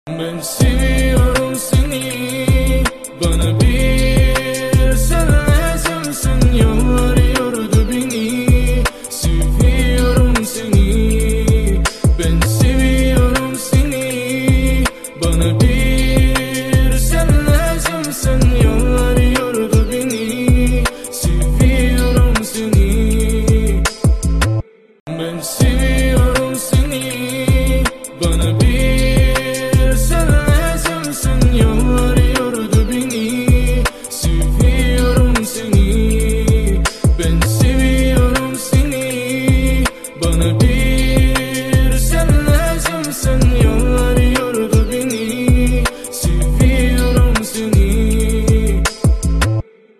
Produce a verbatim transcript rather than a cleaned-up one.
Ben seviyorum seni, bana bir sen lazımsın. Yollar yordu beni, seviyorum seni. Ben seviyorum seni, bana bir sen lazımsın. Yollar yordu beni, seviyorum seni. Ben seviyorum